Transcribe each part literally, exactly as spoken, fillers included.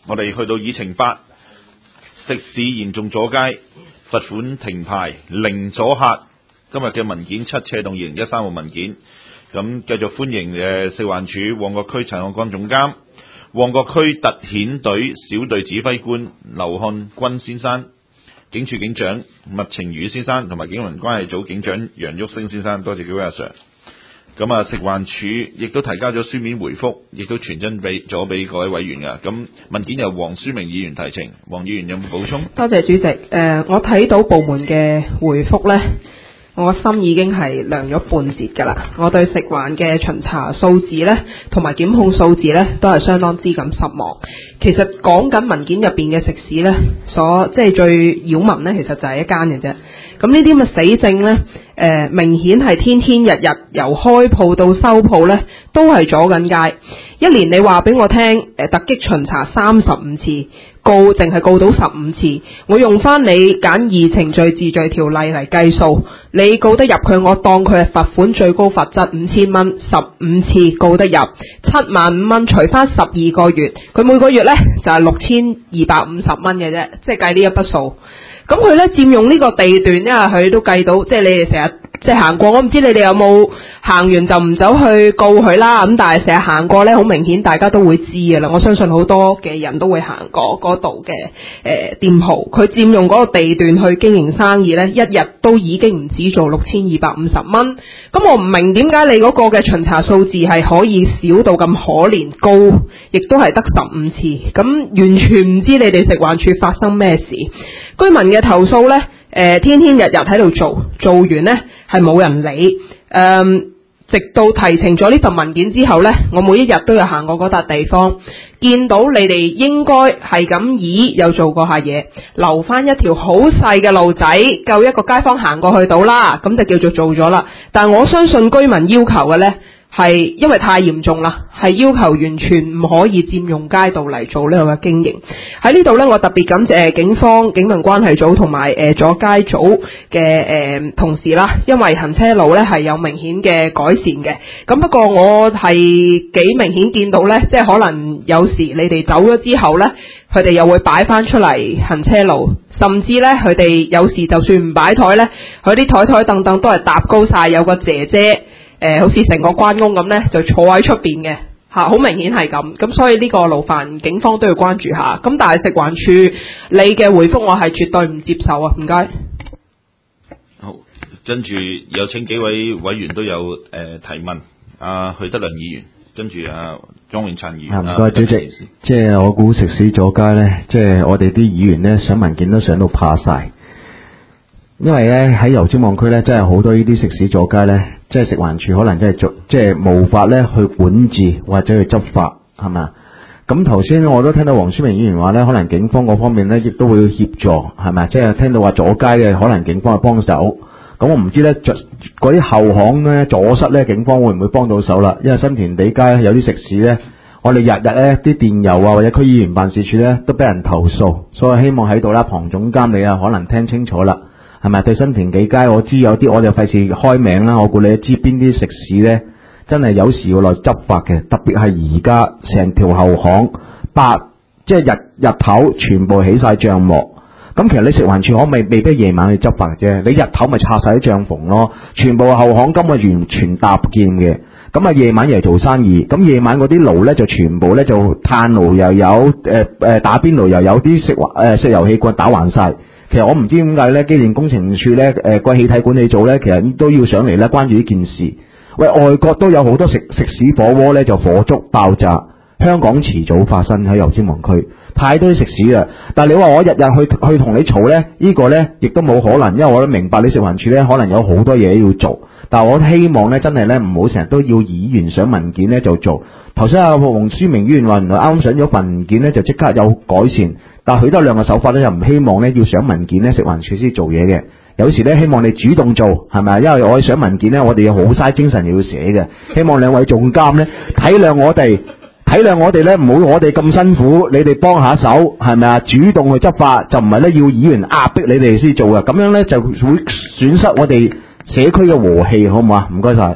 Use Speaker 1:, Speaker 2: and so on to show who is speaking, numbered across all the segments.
Speaker 1: 我哋去到議程八，食肆嚴重阻街，罰款停牌零阻嚇。今日嘅文件七斜動二零一三號文件，咁繼續歡迎誒食環署旺角區陳漢光總監、旺角區特遣隊小隊指揮官劉漢軍先生、警署警長麥晴宇先生同埋警民關係組警長楊旭升先生，多謝幾位阿 Sir。咁啊，食環署亦都提交咗書面回覆，亦都傳真俾咗俾各位委員噶。咁文件由黃書明議員提呈，黃議員有冇補充？
Speaker 2: 多謝主席。誒、呃，我睇到部門嘅回覆呢，我心已經係涼咗半截㗎啦。我對食環嘅巡查數字呢，同埋檢控數字呢，都係相當之咁失望。其實講緊文件入邊嘅食肆呢，所即係最擾民呢，其實就係一間嘅啫。咁呢啲咁嘅死症呢，誒、呃、明顯係天天日日由開鋪到收鋪呢，都係阻緊街。一年你話俾我聽，誒、呃、突擊巡查三十五次，告淨係告到十五次。我用翻你簡易程序治罪條例嚟計數，你告得入佢，我當佢係罰款最高罰則五千蚊，十五次告得入，七萬五蚊，除翻十二個月，佢每個月呢就係六千二百五十蚊嘅啫，即係計呢一筆數。咁佢咧佔用呢個地段，因為佢都計到，即係你哋成日即係行過，我唔知你哋有冇行完就唔走去告佢啦。咁但係成日行過咧，好明顯大家都會知㗎啦。我相信好多嘅人都會行過嗰度嘅誒店鋪，佢佔用嗰個地段去經營生意咧，一日都已經唔止做六千二百五十蚊。咁我唔明點解你嗰個嘅巡查數字係可以少到咁可憐，高亦都係得十五次，咁完全唔知你哋食環署發生咩事。居民嘅投訴呢，誒、呃、天天日日喺度做，做完呢係冇人理，誒、呃、直到提呈咗呢份文件之後呢，我每一日都有行過嗰笪地方，見到你哋應該係咁咦有做過下嘢，留翻一條好細嘅路仔，夠一個街坊行過去到啦，咁就叫做做咗啦。但我相信居民要求嘅呢，係因為太嚴重啦，係要求完全唔可以佔用街道嚟做呢個嘅經營。喺呢度呢，我特別感謝警方、警民關係組同埋誒阻街組嘅誒同事啦，因為行車路呢係有明顯嘅改善嘅。咁不過我係幾明顯見到呢，即係可能有時你哋走咗之後呢，佢哋又會擺翻出嚟行車路，甚至呢，佢哋有時就算唔擺台呢，佢啲台台凳凳都係搭高晒，有個姐姐。誒、呃，好似成個關公咁咧，就坐喺出邊嘅嚇，好明顯係咁。咁所以呢個勞煩警方都要關注下。咁但係食環署你嘅回覆，我係絕對唔接受啊！唔該。
Speaker 1: 好，跟住有請幾位委員都有誒、呃、提問。阿、呃、許德良議員，跟住阿莊永燦議員。
Speaker 3: 唔該，主席。即係我估食肆阻街咧，即係我哋啲議員咧上文件都上到怕晒。因為咧喺油尖旺區咧，真係好多呢啲食肆阻街咧，即係食環署可能真係做，即係無法咧去管治或者去執法，係咪啊？咁頭先我都聽到黃書明議員話咧，可能警方嗰方面咧亦都會協助，係咪？即係聽到話阻街嘅，可能警方係幫手。咁我唔知咧，嗰啲後巷咧阻塞咧，警方會唔會幫到手啦？因為新填地街有啲食肆咧，我哋日日咧啲電郵啊或者區議員辦事處咧都俾人投訴，所以希望喺度啦，龐總監你啊可能聽清楚啦。係咪對新填地街我知有啲，我就費事開名啦。我估你都知邊啲食肆咧，真係有時要來執法嘅。特別係而家成條後巷白，即係日日頭全部起晒帳幕。咁其實你食環署可未未必夜晚去執法啫，你日頭咪拆晒啲帳篷咯。全部後巷今日完全搭建嘅，咁啊夜晚又做生意。咁夜晚嗰啲爐咧就全部咧就炭爐又有，誒、呃、誒打邊爐又有啲食誒石油氣罐打橫晒。其實我唔知點解咧，機電工程署咧，誒個氣體管理組咧，其實都要上嚟咧關注呢件事。喂，外國都有好多食食肆火鍋咧，就火燭爆炸。香港遲早發生喺油尖旺區，太多啲食肆啦。但係你話我日日去去同你嘈咧，呢個咧亦都冇可能，因為我都明白你食環署咧可能有好多嘢要做。但係我希望咧真係咧唔好成日都要議員上文件咧就做。頭先阿黃書明議員話原來啱啱上咗文件咧就即刻有改善。但係許多兩個手法咧，又唔希望咧要上文件咧，食環署先做嘢嘅。有時咧希望你主動做，係咪？因為我上文件咧，我哋有好嘥精神要寫嘅。希望兩位總監咧體諒我哋，體諒我哋咧，唔好我哋咁辛苦，你哋幫下手，係咪啊？主動去執法，就唔係咧要議員壓迫你哋先做嘅。咁樣咧就會損失我哋社區嘅和氣，好唔好啊？唔該晒。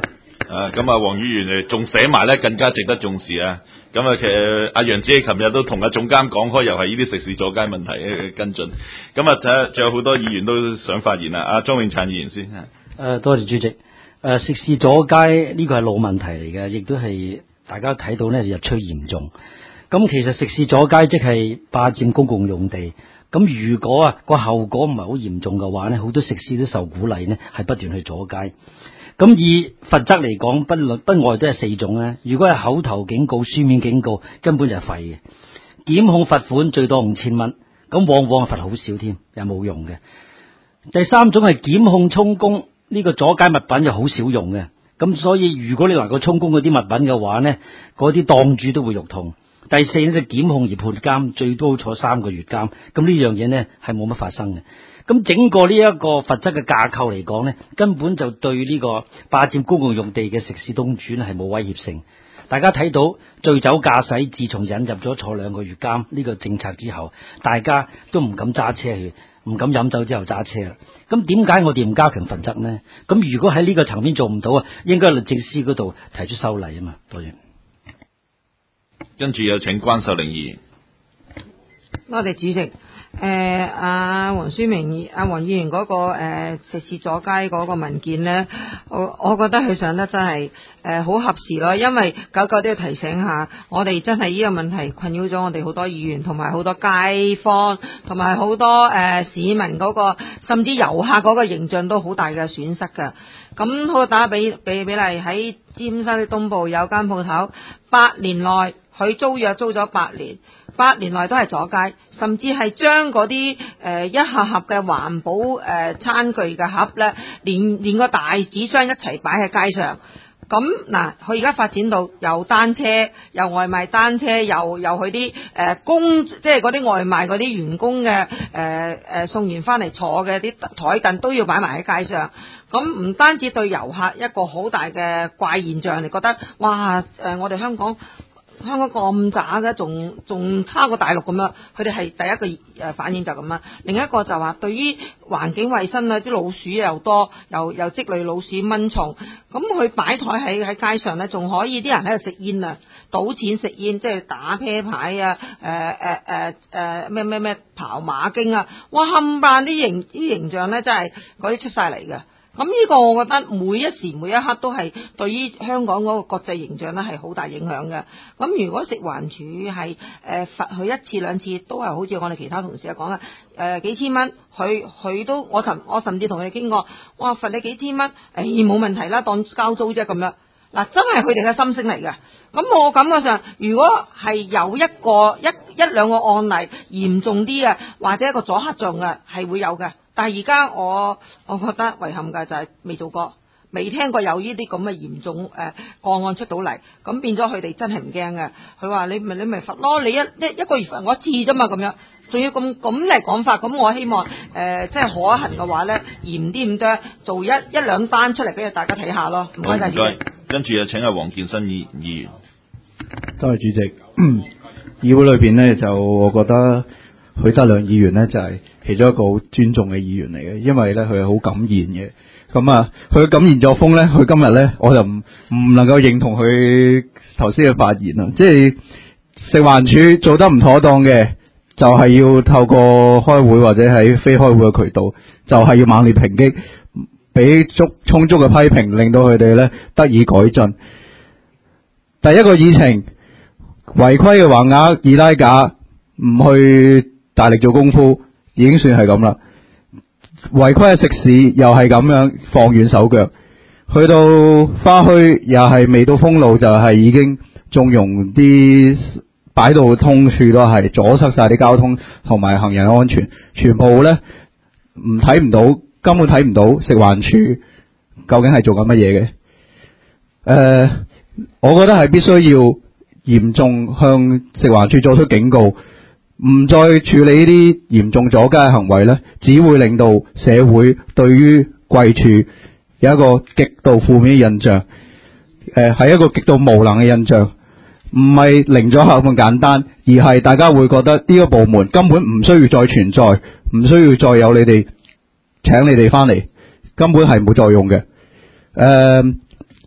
Speaker 1: 啊，咁啊，黃議員誒仲寫埋咧，更加值得重視啊！咁啊，其實阿楊子琪琴日都同阿總監講開，又係呢啲食肆阻街問題嘅跟進。咁啊，睇下仲有好多議員都想發言啊！阿莊永燦議員先。誒、
Speaker 4: 呃，多謝主席。誒、呃，食肆阻街呢個係老問題嚟嘅，亦都係大家睇到咧日趨嚴重。咁其實食肆阻街即係霸佔公共用地。咁如果啊個後果唔係好嚴重嘅話咧，好多食肆都受鼓勵呢係不斷去阻街。咁以罰則嚟講，不論不外都係四種咧。如果係口頭警告、書面警告，根本就係廢嘅。檢控罰款最多五千蚊，咁往往罰好少添，又冇用嘅。第三種係檢控充公，呢、這個阻街物品又好少用嘅。咁所以如果你能夠充公嗰啲物品嘅話呢，嗰啲檔主都會肉痛。第四呢，就檢控而判監，最多坐三個月監。咁呢樣嘢呢係冇乜發生嘅。咁整個呢一個罰則嘅架構嚟講呢，根本就對呢個霸佔公共用地嘅食肆東主呢係冇威脅性。大家睇到醉酒駕駛自從引入咗坐兩個月監呢個政策之後，大家都唔敢揸車去，唔敢飲酒之後揸車啦。咁點解我哋唔加強罰則呢？咁如果喺呢個層面做唔到啊，應該律政司嗰度提出修例啊嘛。多謝。
Speaker 1: 跟住有請關秀玲議員。
Speaker 5: 多謝主席。誒阿黃書明阿黃議員嗰、那個誒、呃、食肆阻街嗰個文件呢，我我覺得佢上得真係誒好合時咯，因為久久都要提醒下我哋，真係呢個問題困擾咗我哋好多議員同埋好多街坊同埋好多誒、呃、市民嗰、那個甚至遊客嗰個形象都好大嘅損失㗎。咁好打比比比例喺尖沙咀東部有間鋪頭，八年內佢租約租咗八年。八年內都係阻街，甚至係將嗰啲誒一盒盒嘅環保誒、呃、餐具嘅盒咧，連連個大紙箱一齊擺喺街上。咁嗱，佢而家發展到有單車，有外賣單車，又又佢啲誒工，即係嗰啲外賣嗰啲員工嘅誒誒送完翻嚟坐嘅啲台凳都要擺埋喺街上。咁唔單止對遊客一個好大嘅怪現象，你覺得哇誒、呃，我哋香港。香港咁渣嘅，仲仲差過大陸咁樣，佢哋係第一個誒反應就咁啦。另一個就話對於環境衛生啊，啲老鼠又多，又又積累老鼠蚊蟲，咁佢擺台喺喺街上咧，仲可以啲人喺度食煙啊，賭錢食煙，即係打啤牌啊，誒誒誒誒咩咩咩跑馬經啊，哇冚唪唥啲形啲形象咧，真係嗰啲出晒嚟嘅。咁呢個我覺得每一時每一刻都係對於香港嗰個國際形象咧係好大影響嘅。咁如果食環署係誒罰佢一次兩次，都係好似我哋其他同事講嘅誒幾千蚊，佢佢都我甚我甚至同佢哋傾過，哇罰你幾千蚊，誒冇問題啦，當交租啫咁樣。嗱，真係佢哋嘅心聲嚟嘅。咁我感覺上，如果係有一個一一兩個案例嚴重啲嘅，或者一個阻嚇作用嘅，係會有嘅。但係而家我我覺得遺憾嘅就係未做過，未聽過有呢啲咁嘅嚴重誒、呃、個案出到嚟，咁變咗佢哋真係唔驚嘅。佢話你咪你咪罰咯，你一一一個月罰我一次啫嘛，咁樣仲要咁咁嚟講法。咁我希望誒、呃、即係可行嘅話咧，嚴啲咁多，做一一兩單出嚟俾大家睇下咯。唔該晒。唔該。
Speaker 1: 跟住又請阿黃建新議議員。
Speaker 6: 多謝主席。議會裏邊呢，就我覺得許德亮議員呢，就係、是、其中一個好尊重嘅議員嚟嘅，因為咧佢係好敢言嘅。咁啊，佢敢言作風咧，佢今日咧我就唔唔能夠認同佢頭先嘅發言啦。即係食環署做得唔妥當嘅，就係、是、要透過開會或者喺非開會嘅渠道，就係、是、要猛烈抨擊，俾足充足嘅批評，令到佢哋咧得以改進。第一個議程違規嘅橫額易拉架，唔去大力做功夫，已經算係咁啦。違規嘅食肆又係咁樣放軟手腳，去到花墟又係未到封路就係已經縱容啲擺到通處都係阻塞晒啲交通同埋行人安全，全部咧唔睇唔到，根本睇唔到食環署究竟係做緊乜嘢嘅。誒、呃，我覺得係必須要嚴重向食環署作出警告。唔再處理呢啲嚴重阻街嘅行為呢，只會令到社會對於貴處有一個極度負面嘅印象，誒、呃、係一個極度無能嘅印象，唔係零阻嚇咁簡單，而係大家會覺得呢個部門根本唔需要再存在，唔需要再有你哋請你哋翻嚟，根本係冇作用嘅。誒、呃，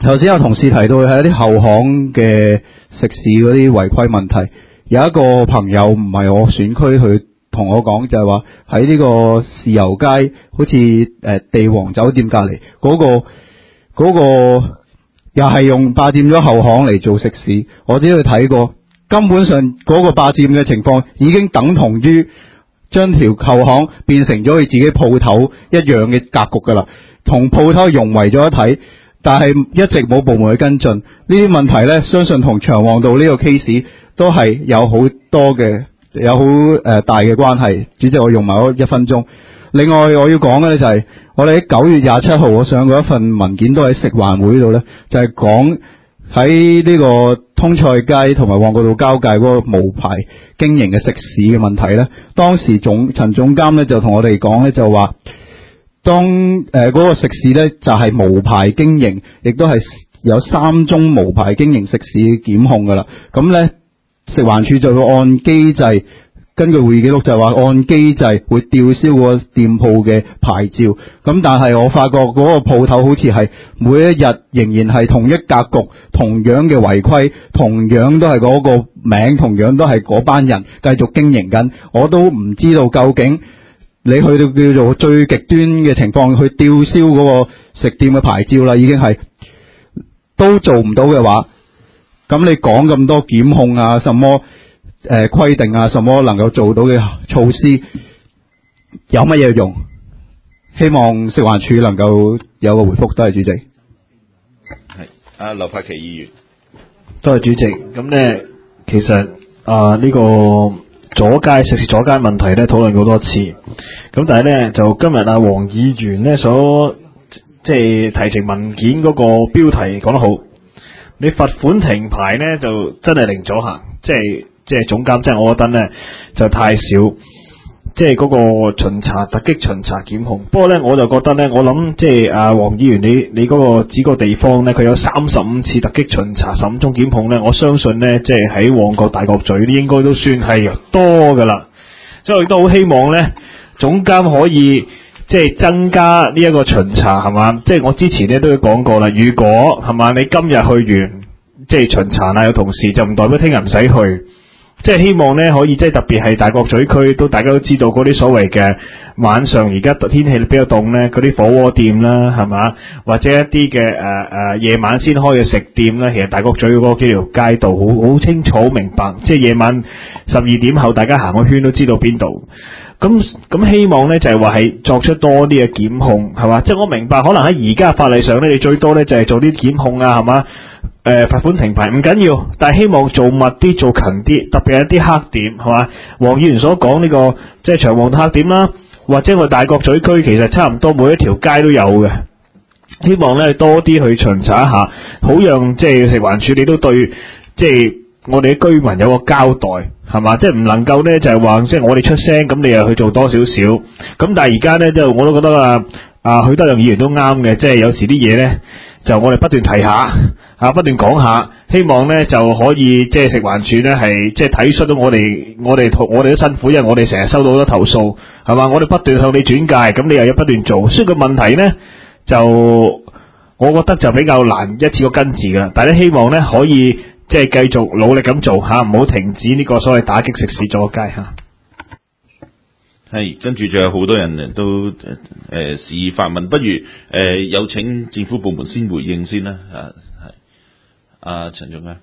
Speaker 6: 頭先有同事提到係一啲後巷嘅食肆嗰啲違規問題，有一個朋友唔係我選區，佢同我講就係話喺呢個豉油街，好似誒地王酒店隔離嗰個嗰個又係用霸佔咗後巷嚟做食肆，我只去睇過，根本上嗰個霸佔嘅情況已經等同於將條後巷變成咗佢自己鋪頭一樣嘅格局㗎啦，同鋪頭融為咗一體。但係一直冇部門去跟進呢啲問題呢，相信同長旺道呢個 case 都係有好多嘅有好誒、呃、大嘅關係。主席，我用埋嗰一分鐘。另外我要講嘅呢就係、是、我哋喺九月廿七號我上過一份文件，都喺食環會度呢，就係講喺呢個通菜街同埋旺角道交界嗰個無牌經營嘅食肆嘅問題呢。當時總陳總監呢就同我哋講呢，就話。當誒嗰、呃那個食肆咧就係、是、無牌經營，亦都係有三宗無牌經營食肆檢控噶啦。咁咧食環署就會按機制，根據會議記錄就係話按機制會吊銷個店鋪嘅牌照。咁但係我發覺嗰個鋪頭好似係每一日仍然係同一格局，同樣嘅違規，同樣都係嗰個名，同樣都係嗰班人繼續經營緊。我都唔知道究竟。你去到叫做最極端嘅情況，去吊銷嗰個食店嘅牌照啦，已經係都做唔到嘅話，咁你講咁多檢控啊，什麼誒、呃、規定啊，什麼能夠做到嘅措施，有乜嘢用？希望食環署能夠有個回覆。多謝主席。
Speaker 1: 係阿劉柏祺議員，
Speaker 7: 多謝主席。咁咧，其實啊呢、這個。阻街食肆阻街問題咧討論過多次，咁但係咧就今日阿黃議員咧所即係提呈文件嗰個標題講得好，你罰款停牌咧就真係零阻嚇，即係即係總監，即係我覺得咧就太少，即係嗰個巡查突擊巡查檢控。不過咧我就覺得咧，我諗即係阿黃議員你你嗰個指個地方咧，佢有三十五次突擊巡查、十五宗檢控咧，我相信咧即係喺旺角大角咀呢應該都算係多噶啦。所以我亦都好希望咧總監可以即係增加呢一個巡查係嘛，即係我之前咧都有講過啦。如果係嘛你今日去完即係巡查啦，有同事就唔代表聽日唔使去。即係希望咧可以即係特別係大角咀區都大家都知道嗰啲所謂嘅晚上而家天氣比較凍咧，嗰啲火鍋店啦係嘛，或者一啲嘅誒誒夜晚先開嘅食店啦，其實大角咀嗰幾條街道好好清楚明白，即係夜晚十二點後大家行個圈都知道邊度。咁咁希望咧就係話係作出多啲嘅檢控係嘛，即係我明白可能喺而家法例上咧，你最多咧就係做啲檢控啊係嘛。誒，罰、呃、款停牌唔緊要，但係希望做密啲、做勤啲，特別係一啲黑點，係嘛？黃議員所講呢、這個即係長旺黑點啦，或者我大角咀區其實差唔多每一條街都有嘅。希望咧多啲去巡查一下，好讓即係食環署你都對即係我哋啲居民有個交代，係嘛？即係唔能夠咧就係、是、話即係我哋出聲，咁你又去做多少少。咁但係而家咧就我都覺得啊啊許德亮議員都啱嘅，即係有時啲嘢咧就我哋不斷提下。啊！不斷講下，希望咧就可以即係食環署咧係即係體恤到我哋，我哋我哋都辛苦，因為我哋成日收到好多投訴，係嘛？我哋不斷向你轉介，咁你又要不斷做，所以個問題咧就我覺得就比較難一次過根治㗎。但係希望咧可以即係繼續努力咁做嚇，唔好停止呢個所謂打擊食肆阻街嚇。
Speaker 1: 係，跟住仲有好多人都誒誒示意發問，不如誒、呃、有請政府部門先回應先啦。啊，係。阿陳總監，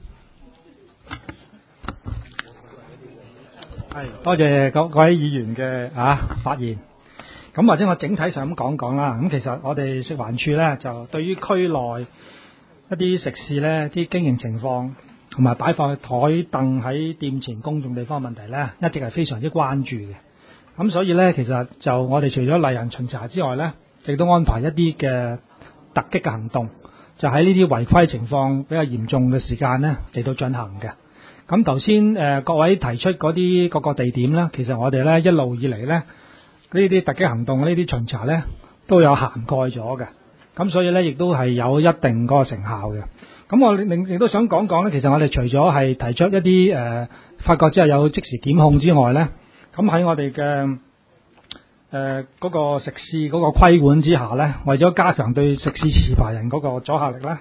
Speaker 8: 係多謝各各位議員嘅啊發言。咁或者我整體上咁講講啦。咁其實我哋食環署咧就對於區內一啲食肆咧啲經營情況同埋擺放台凳喺店前公眾地方問題咧，一直係非常之關注嘅。咁所以咧，其實就我哋除咗例行巡查之外咧，亦都安排一啲嘅突擊嘅行動。就喺呢啲違規情況比較嚴重嘅時間呢嚟到進行嘅。咁頭先誒各位提出嗰啲各個地點呢，其實我哋呢一路以嚟呢，呢啲突擊行動、呢啲巡查呢都有涵蓋咗嘅。咁所以呢，亦都係有一定嗰個成效嘅。咁我另亦都想講講呢，其實我哋除咗係提出一啲誒、呃、發覺之後有即時檢控之外呢，咁喺我哋嘅誒嗰個食肆嗰個規管之下呢，為咗加強對食肆持牌人嗰個阻嚇力呢，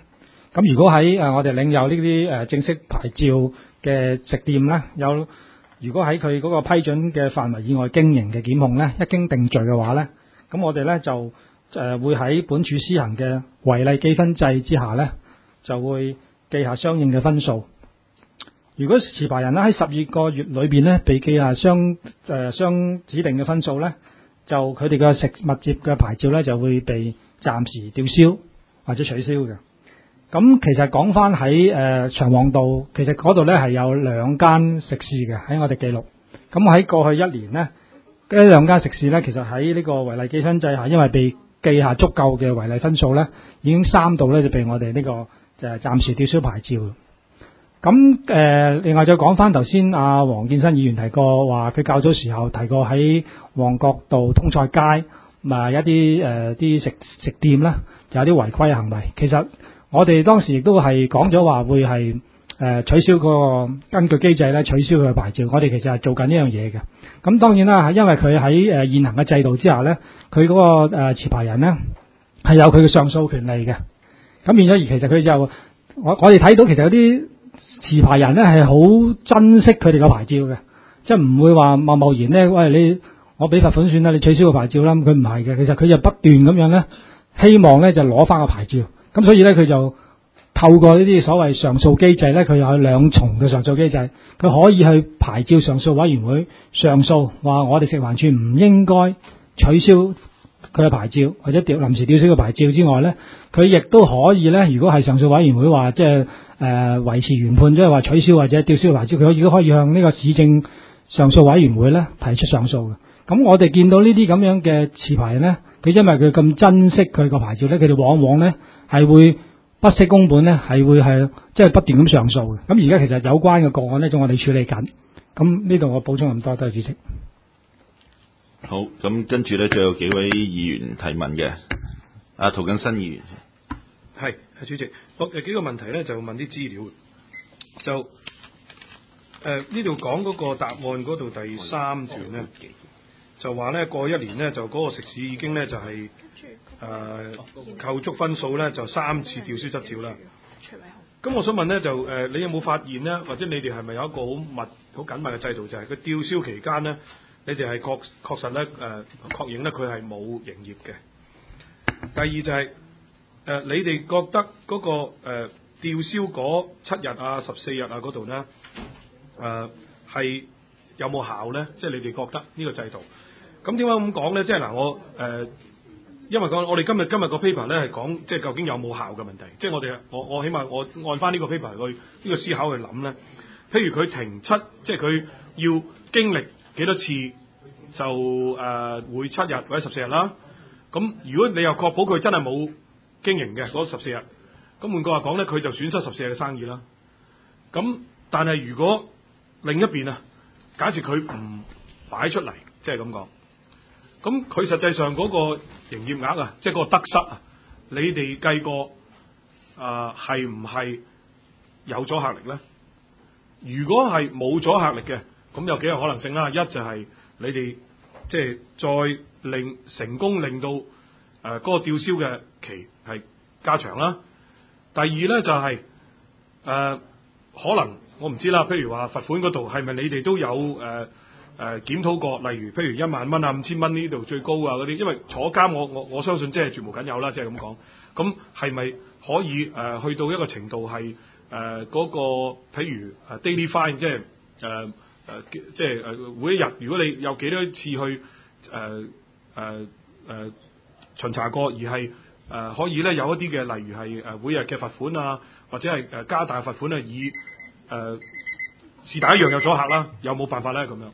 Speaker 8: 咁如果喺誒我哋領有呢啲誒正式牌照嘅食店咧，有如果喺佢嗰個批准嘅範圍以外經營嘅檢控咧，一經定罪嘅話咧，咁我哋咧就誒、呃、會喺本處施行嘅違例記分制之下咧，就會記下相應嘅分數。如果持牌人咧喺十二個月裏邊咧被記下相誒、呃、相指定嘅分數咧，就佢哋嘅食物業嘅牌照咧就會被暫時吊銷或者取消嘅。咁其實講翻喺誒長旺道，其實嗰度咧係有兩間食肆嘅喺我哋記錄。咁喺過去一年呢，呢兩間食肆咧，其實喺呢個違例記分制下，因為被記下足夠嘅違例分數咧，已經三度咧就被我哋呢、這個就係暫時吊銷牌照。咁誒、呃，另外再講翻頭先阿黃建新議員提過話，佢較早時候提過喺旺角道通菜街咪一啲誒啲食食店咧，有啲違規行為。其實我哋當時亦都係講咗話會係誒、呃、取消個根據機制咧取消佢嘅牌照。我哋其實係做緊呢樣嘢嘅。咁當然啦，因為佢喺誒現行嘅制度之下咧，佢嗰、那個誒、呃、持牌人咧係有佢嘅上訴權利嘅。咁變咗而其實佢就我我哋睇到其實有啲持牌人咧係好珍惜佢哋嘅牌照嘅，即係唔會話貿貿然咧，喂你我俾罰款算啦，你取消個牌照啦。佢唔係嘅，其實佢就不斷咁樣咧，希望咧就攞翻個牌照。咁所以咧佢就透過呢啲所謂上訴機制咧，佢有兩重嘅上訴機制，佢可以去牌照上訴委員會上訴，話我哋食環署唔應該取消佢嘅牌照或者吊臨時吊銷嘅牌照之外咧，佢亦都可以咧，如果係上訴委員會話即係誒維持原判，即係話取消或者吊銷牌照，佢亦都可以向呢個市政上訴委員會咧提出上訴嘅。咁我哋見到呢啲咁樣嘅持牌人咧，佢因為佢咁珍惜佢個牌照咧，佢哋往往咧係會不惜工本咧，係會係即係不斷咁上訴嘅。咁而家其實有關嘅個案咧，仲我哋處理緊。咁呢度我補充咁多，多謝主席。
Speaker 1: 好，咁跟住咧，仲有幾位議員提問嘅。阿涂謹申議員，
Speaker 9: 係，係主席，我誒幾個問題咧，就問啲資料，就誒呢度講嗰個答案嗰度第三段咧，就話咧過去一年咧，就嗰個食肆已經咧就係、是、誒、呃、扣足分數咧，就三次吊銷執照啦。咁我想問咧，就誒、呃、你有冇發現咧，或者你哋係咪有一個好密、好緊密嘅制度，就係、是、佢吊銷期間咧？你哋係確確實咧誒、呃、確認咧佢係冇營業嘅。第二就係、是、誒、呃、你哋覺得嗰、那個誒、呃、吊銷嗰七日啊十四日啊嗰度咧誒係有冇效咧？即係你哋覺得呢個制度？咁點解咁講咧？即係嗱我誒、呃、因為講我哋今日今日個 paper 咧係講即係究竟有冇效嘅問題。即係我哋我我起碼我按翻呢個 paper 去呢、這個思考去諗咧。譬如佢停七，即係佢要經歷幾多次就誒、呃、會七日或者十四日啦。咁如果你又確保佢真係冇經營嘅嗰十四日，咁換句話講咧，佢就損失十四日嘅生意啦。咁但係如果另一邊啊，假設佢唔擺出嚟，即係咁講，咁佢實際上嗰個營業額啊，即係嗰個得失啊，你哋計過啊係唔係有阻嚇力咧？如果係冇阻嚇力嘅，咁有幾個可能性啦。一就係你哋即係再令成功令到誒嗰、呃那個吊銷嘅期係加長啦。第二咧就係、是、誒、呃、可能我唔知啦。譬如話罰款嗰度係咪你哋都有誒誒檢討過？例如譬如一萬蚊啊、五千蚊呢度最高啊嗰啲，因為坐監我我我相信即係絕無僅有啦，即係咁講。咁係咪可以誒、呃、去到一個程度係？誒嗰、呃那個譬如誒 daily fine，即係誒誒即係誒每一日，如果你有幾多次去誒誒誒巡查過，而係誒、呃、可以咧有一啲嘅，例如係誒每日嘅罰款啊，或者係誒加大罰款啊，以誒是但一樣有阻嚇啦，有冇辦法咧咁樣？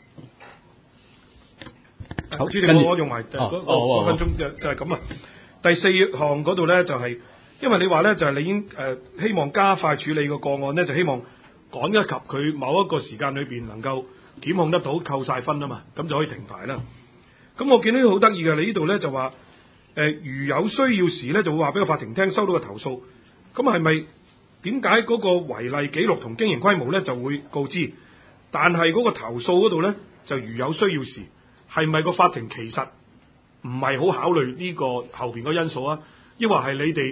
Speaker 9: 好，主席，我我用埋嗰嗰分鐘就就係咁啊。第四項嗰度咧就係、是。因為你話咧就係、是、你已經誒、呃、希望加快處理個個案咧，就希望趕一及佢某一個時間裏邊能夠檢控得到，扣晒分啊嘛，咁就可以停牌啦。咁我見到好得意嘅，你呢度咧就話誒、呃、如有需要時咧就會話俾個法庭聽收到個投訴，咁係咪點解嗰個違例記錄同經營規模咧就會告知，但係嗰個投訴嗰度咧就如有需要時，係咪個法庭其實唔係好考慮呢個後邊個因素啊？抑或係你哋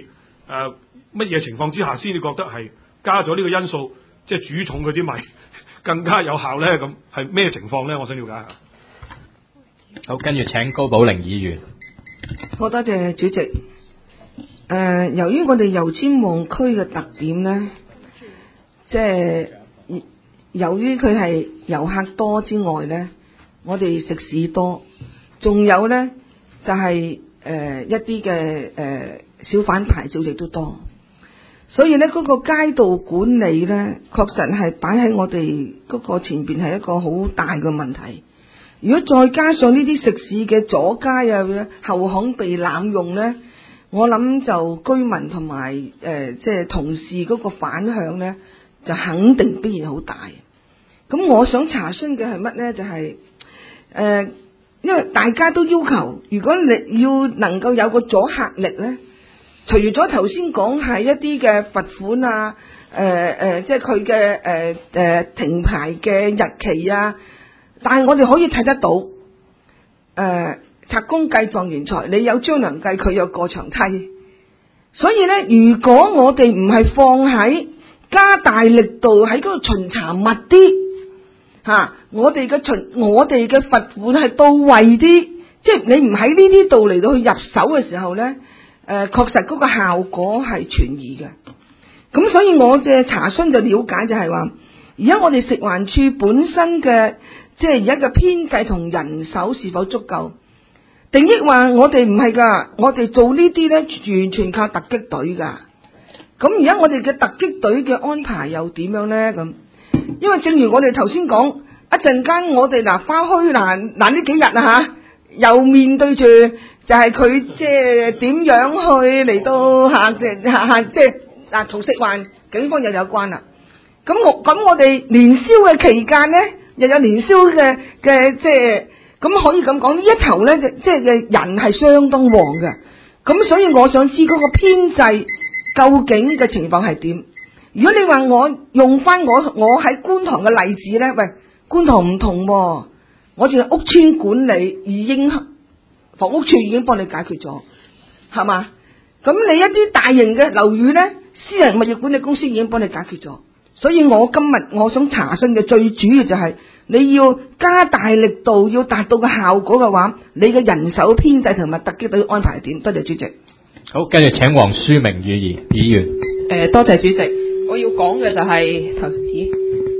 Speaker 9: 誒乜嘢情況之下先至覺得係加咗呢個因素，即係煮重佢啲米更加有效咧？咁係咩情況咧？我想了解下。
Speaker 10: 好，跟住請高寶玲議員。
Speaker 11: 好多謝主席。誒、呃，由於我哋油尖旺區嘅特點咧，即係由於佢係遊客多之外咧，我哋食肆多，仲有咧就係、是、誒、呃、一啲嘅誒小販牌照亦都多，所以咧嗰、那個街道管理咧，確實係擺喺我哋嗰個前邊係一個好大嘅問題。如果再加上呢啲食肆嘅阻街啊、後巷被濫用咧，我諗就居民同埋誒即係同事嗰個反響咧，就肯定必然好大。咁我想查詢嘅係乜咧？就係、是、誒、呃，因為大家都要求，如果你要能夠有個阻嚇力咧，除咗頭先講係一啲嘅罰款啊，誒、呃、誒、呃，即係佢嘅誒誒停牌嘅日期啊。但係我哋可以睇得到，誒、呃，賊公計狀元才，你有張良計，佢有過牆梯。所以咧，如果我哋唔係放喺加大力度喺嗰度巡查密啲，吓、啊，我哋嘅巡，我哋嘅罰款係到位啲，即係你唔喺呢啲度嚟到去入手嘅時候咧，誒、呃，確實嗰個效果係存疑嘅。咁所以我嘅查詢就了解就係話，而家我哋食環署本身嘅。即係而家嘅編制同人手是否足夠？定抑話我哋唔係噶，我哋做呢啲咧完全靠突擊隊噶。咁而家我哋嘅突擊隊嘅安排又點樣咧？咁因為正如我哋頭先講，一陣間我哋嗱花墟嗱嗱呢幾日啊吓，又面對住就係佢即係點樣去嚟到吓即係吓即係嗱同食環警方又有關啦。咁我咁我哋年宵嘅期間咧。又有年宵嘅嘅即係咁可以咁講，呢一頭咧即係嘅人係相當旺嘅，咁所以我想知嗰個編制究竟嘅情況係點？如果你話我用翻我我喺觀塘嘅例子咧，喂，觀塘唔同喎，我淨係屋邨管理已經房屋處已經幫你解決咗，係嘛？咁你一啲大型嘅樓宇咧，私人物業管理公司已經幫你解決咗。所以我今日我想查詢嘅最主要就係你要加大力度，要達到個效果嘅話，你嘅人手編制同埋突擊隊安排係點？多謝主席。
Speaker 10: 好，跟住請黃書明議員議員。
Speaker 2: 誒、呃，多謝主席。我要講嘅就係頭咦，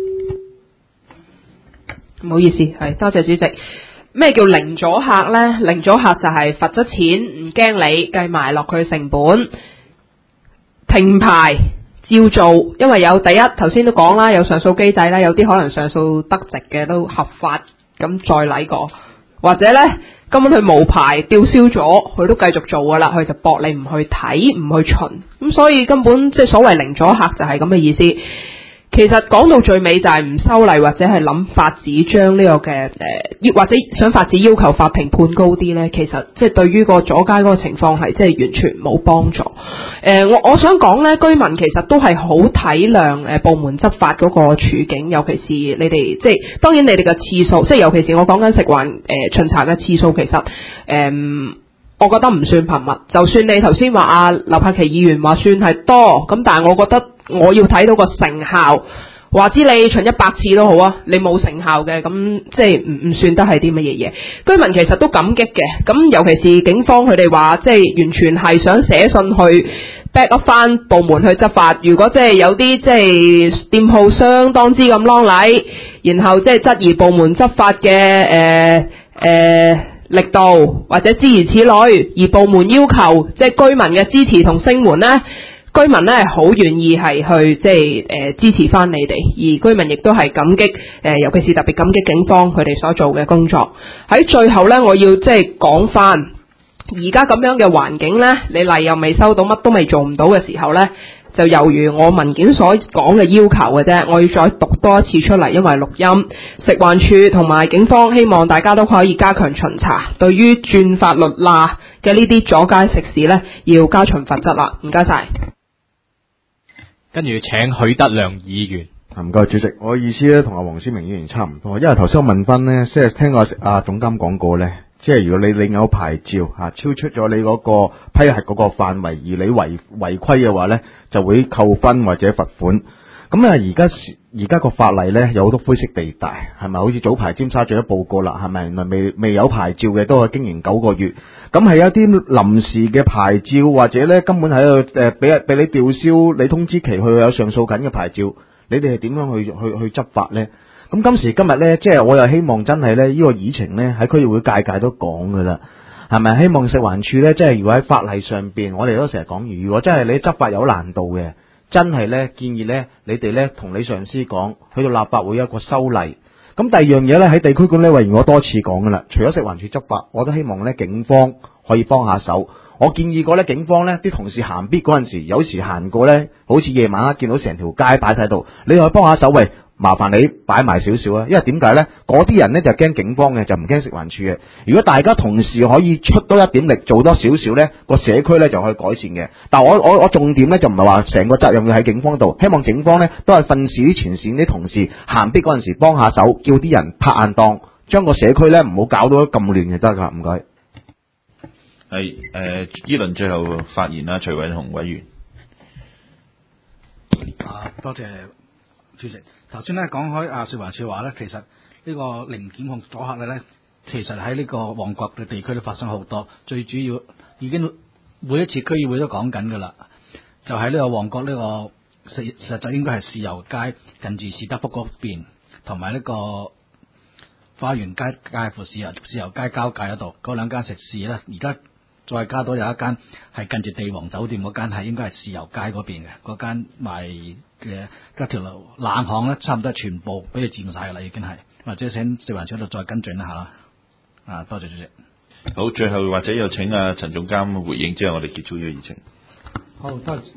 Speaker 2: 唔好意思，係多謝主席。咩叫零阻嚇咧？零阻嚇就係罰咗錢，唔驚你計埋落佢成本，停牌。照做，因為有第一頭先都講啦，有上訴機制啦，有啲可能上訴得直嘅都合法，咁再嚟過，或者呢根本佢無牌吊銷咗，佢都繼續做噶啦，佢就駁你唔去睇唔去巡，咁所以根本即係所謂零阻嚇就係咁嘅意思。其實講到最尾就係唔修例或者係諗法子將呢個嘅誒，或者想法子要求法庭判高啲呢，其實即係對於個阻街嗰個情況係即係完全冇幫助。誒、呃，我我想講呢，居民其實都係好體諒誒部門執法嗰個處境，尤其是你哋即係當然你哋嘅次數，即係尤其是我講緊食環誒、呃、巡查嘅次數，其實誒、呃、我覺得唔算頻密。就算你頭先話阿劉柏祺議員話算係多，咁但係我覺得。我要睇到個成效，話知你巡一百次都好啊，你冇成效嘅，咁即係唔唔算得係啲乜嘢嘢。居民其實都感激嘅，咁尤其是警方佢哋話，即係完全係想寫信去 back up 翻部門去執法。如果即係有啲即係店鋪相當之咁啷禮，然後即係質疑部門執法嘅誒誒力度或者諸如此類，而部門要求即係居民嘅支持同聲援呢。居民咧係好願意係去即係誒、呃、支持翻你哋，而居民亦都係感激誒、呃，尤其是特別感激警方佢哋所做嘅工作。喺最後咧，我要即係講翻而家咁樣嘅環境咧，你例又未收到，乜都未做唔到嘅時候咧，就猶如我文件所講嘅要求嘅啫。我要再讀多一次出嚟，因為錄音。食環署同埋警方希望大家都可以加強巡查，對於轉法律罅嘅呢啲阻街食肆咧，要加重罰則啦。唔該晒。
Speaker 10: 跟住請許德亮議員。
Speaker 3: 唔該主席，我意思咧同阿黃思明議員差唔多，因為頭先我問翻咧，即係聽阿阿總監講過咧， 即係如果你領有牌照嚇、啊、超出咗你嗰個批核嗰個範圍，而你違違規嘅話咧，就會扣分或者罰款。咁啊，而家而家個法例咧有好多灰色地帶，係咪？好似早排尖沙咀都報過啦，係咪？原來未未有牌照嘅都係經營九個月，咁係一啲臨時嘅牌照，或者咧根本喺度誒俾俾你吊銷你通知期去有上訴緊嘅牌照，你哋係點樣去去去執法咧？咁今時今日咧，即係我又希望真係咧呢個議程咧喺區議會界界都講噶啦，係咪？希望食環署咧，即係如果喺法例上邊，我哋都成日講，如果真係你執法有難度嘅。真係咧，建議咧，你哋咧同你上司講，去到立法會有一個修例。咁第二樣嘢咧，喺地區管理委員我多次講噶啦，除咗食環署執法，我都希望咧警方可以幫下手。我建議過咧，警方咧啲同事行必嗰陣時，有時行過咧，好似夜晚黑見到成條街擺晒度，你可以幫下手，喂，麻煩你擺埋少少啊！因為點解咧？嗰啲人咧就驚警方嘅，就唔驚食環署嘅。如果大家同事可以出多一點力，做多少少咧，個社區咧就可以改善嘅。但我我我重點咧就唔係話成個責任要喺警方度，希望警方咧都係訓示啲前線啲同事行必嗰陣時幫下手，叫啲人拍硬檔，將個社區咧唔好搞到咁亂就得㗎。唔該。
Speaker 1: 係誒，呢輪最後發言啦，徐偉雄委員。
Speaker 12: 啊，多謝主席。頭先咧講開啊，食環署話咧，其實呢個零檢控阻嚇力咧，其實喺呢個旺角嘅地區都發生好多。最主要已經每一次區議會都講緊㗎啦，就喺呢個旺角呢個實實際應該係豉油街近住士德福嗰邊，同埋呢個花園街介乎豉油豉油街交界嗰度嗰兩間食肆咧，而家再加多有一間係近住地王酒店嗰間，係應該係豉油街嗰邊嘅嗰間賣嘅一條路冷巷咧，差唔多係全部俾佢佔晒㗎啦，已經係。或者請食環署度再跟進一下啦。啊，多謝主席。
Speaker 1: 好，最後或者有請阿陳總監回應之後，我哋結束呢個議程。
Speaker 8: 好，多謝。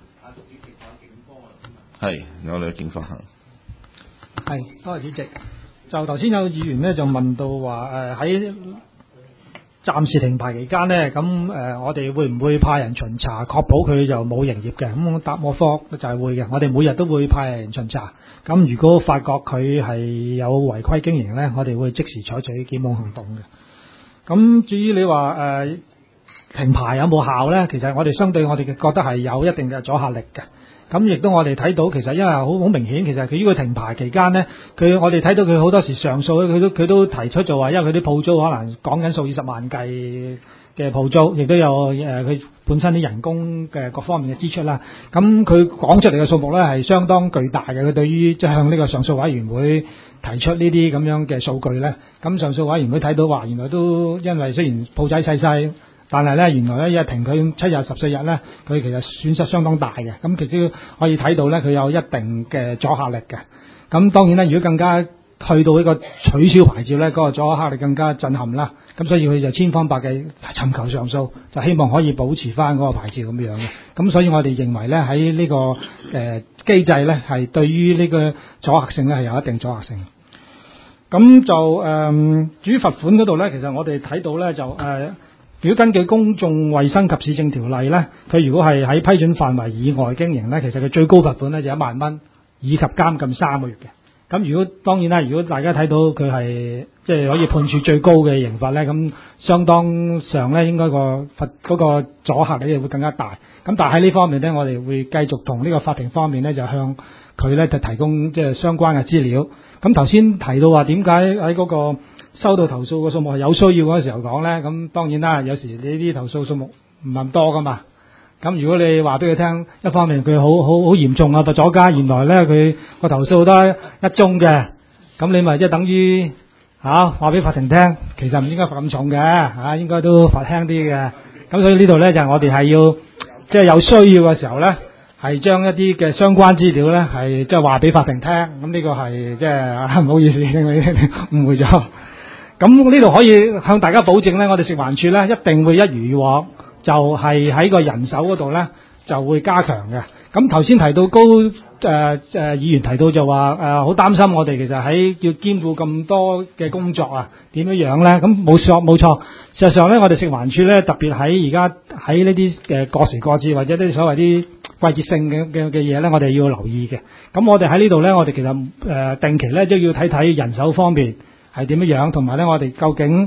Speaker 1: 係，我哋警方行。
Speaker 8: 係，多謝主席。就頭先有議員咧就問到話誒喺暫時停牌期間呢，咁誒、呃、我哋會唔會派人巡查，確保佢就冇營業嘅？咁我答我科就係會嘅，我哋每日都會派人巡查。咁如果發覺佢係有違規經營呢，我哋會即時採取檢控行動嘅。咁至於你話誒、呃、停牌有冇效呢？其實我哋相對我哋覺得係有一定嘅阻嚇力嘅。咁亦都我哋睇到，其實因為好好明顯，其實佢呢個停牌期間呢，佢我哋睇到佢好多時上訴，佢都佢都提出就話，因為佢啲鋪租可能講緊數以十萬計嘅鋪租，亦都有誒佢、呃、本身啲人工嘅各方面嘅支出啦。咁佢講出嚟嘅數目呢係相當巨大嘅。佢對於即係向呢個上訴委員會提出呢啲咁樣嘅數據呢，咁上訴委員會睇到話，原來都因為雖然鋪仔細細。但係咧，原來咧一停佢七日十四日咧，佢其實損失相當大嘅。咁其實可以睇到咧，佢有一定嘅阻嚇力嘅。咁當然啦，如果更加去到呢個取消牌照咧，嗰、那個阻嚇力更加震撼啦。咁所以佢就千方百計尋求上訴，就希望可以保持翻嗰個牌照咁樣嘅。咁所以我哋認為咧，喺呢、這個誒、呃、機制咧，係對於呢個阻嚇性咧係有一定阻嚇性。咁就誒、呃、至於罰款嗰度咧，其實我哋睇到咧就誒。呃如果根據公眾衛生及市政條例呢，佢如果係喺批准範圍以外經營呢，其實佢最高罰款呢就一萬蚊，以及監禁三個月嘅。咁如果當然啦，如果大家睇到佢係即係可以判處最高嘅刑罰呢，咁相當上呢應該個罰嗰個阻嚇力會更加大。咁但係喺呢方面呢，我哋會繼續同呢個法庭方面呢，就向佢呢就提供即係相關嘅資料。咁頭先提到話點解喺嗰個收到投訴嘅數目係有需要嗰個時候講呢，咁當然啦，有時你啲投訴數目唔係咁多噶嘛。咁如果你話俾佢聽，一方面佢好好好嚴重啊，罰咗家，原來呢佢個投訴都係一宗嘅，咁你咪即係等於嚇話俾法庭聽，其實唔應該罰咁重嘅嚇、啊，應該都罰輕啲嘅。咁所以呢度呢，就係、是、我哋係要即係、就是、有需要嘅時候呢，係將一啲嘅相關資料呢，係即係話俾法庭聽。咁呢個係即係唔好意思，誤會咗。咁呢度可以向大家保證呢，我哋食環署呢一定會一如以往，就係喺個人手嗰度呢就會加強嘅。咁頭先提到高誒誒、呃呃、議員提到就話誒好擔心我哋其實喺要兼顧咁多嘅工作啊，點樣樣呢？咁冇錯冇錯，事實上呢，我哋食環署呢特別喺而家喺呢啲誒過時過節或者啲所謂啲季節性嘅嘅嘅嘢呢，我哋要留意嘅。咁我哋喺呢度呢，我哋其實誒、呃、定期呢都要睇睇人手方面係點樣樣，同埋咧，我哋究竟誒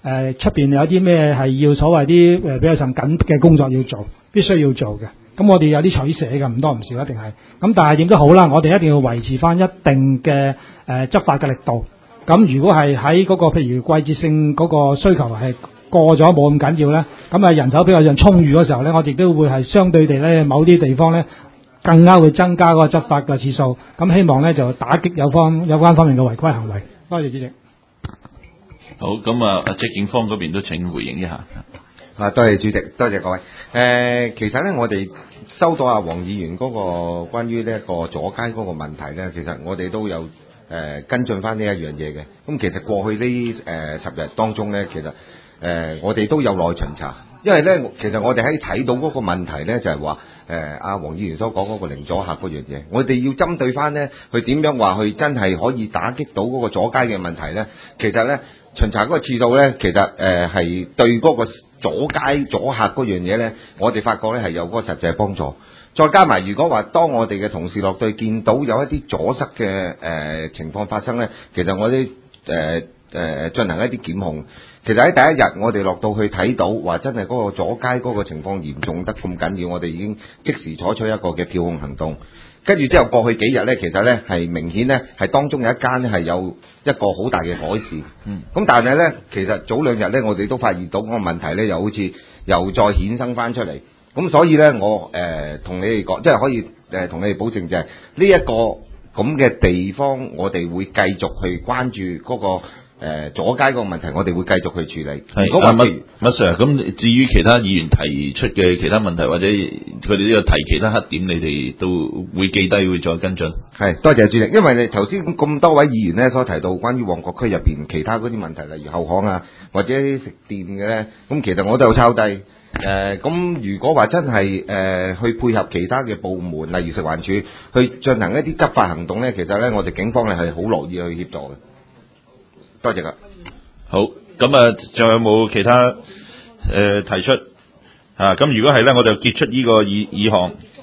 Speaker 8: 誒出邊有啲咩係要所謂啲誒比較上緊嘅工作要做，必須要做嘅。咁我哋有啲取捨嘅，唔多唔少一定係。咁但係點都好啦，我哋一定要維持翻一定嘅誒、呃、執法嘅力度。咁如果係喺嗰個譬如季節性嗰個需求係過咗冇咁緊要咧，咁啊人手比較上充裕嗰時候咧，我哋都會係相對地咧某啲地方咧更加會增加嗰個執法嘅次數。咁希望咧就打擊有方有關方面嘅違規行為。多謝主席。
Speaker 1: 好，咁啊，阿謝景芳嗰邊都請回應一下。
Speaker 13: 啊，多謝主席，多謝各位。誒、呃，其實咧，我哋收到阿黃議員嗰個關於呢一個阻街嗰個問題咧，其實我哋都有誒、呃、跟進翻呢一樣嘢嘅。咁其實過去呢誒、呃、十日當中咧，其實誒、呃、我哋都有內巡查，因為咧，其實我哋喺睇到嗰個問題咧，就係話誒阿黃議員所講嗰個零阻嚇嗰樣嘢，我哋要針對翻咧，佢點樣話佢真係可以打擊到嗰個阻街嘅問題咧？其實咧。巡查嗰個次數咧，其實誒係、呃、對嗰個阻街阻嚇嗰樣嘢咧，我哋發覺咧係有嗰個實際幫助。再加埋，如果話當我哋嘅同事落隊見到有一啲阻塞嘅誒、呃、情況發生咧，其實我哋誒誒進行一啲檢控。其實喺第一日我哋落到去睇到話真係嗰個阻街嗰個情況嚴重得咁緊要，我哋已經即時採取一個嘅票控行動。跟住之後過去幾日咧，其實咧係明顯咧係當中有一間咧係有一個好大嘅改善。嗯。咁但係咧，其實早兩日咧，我哋都發現到嗰個問題咧，又好似又再衍生翻出嚟。咁所以咧，我誒同、呃、你哋講，即係可以誒同、呃、你哋保證就係呢一個咁嘅地方，我哋會繼續去關注嗰、嗰個。誒阻街嗰個問題，我哋會繼續去處理。係，咁麥麥 Sir，咁至於其他議員提出嘅其他問題，或者佢哋都有提其他黑點，你哋都會記低，會再跟進。係，多謝主席。因為你頭先咁多位議員咧所提到關於旺角區入邊其他嗰啲問題，例如後巷啊，或者食店嘅咧，咁其實我都有抄低。誒、呃，咁如果話真係誒、呃、去配合其他嘅部門，例如食環署，去進行一啲執法行動咧，其實咧我哋警方咧係好樂意去協助嘅。多謝啦。好，咁啊，仲有冇其他誒、呃、提出啊？咁如果係咧，我就結束呢個議議項。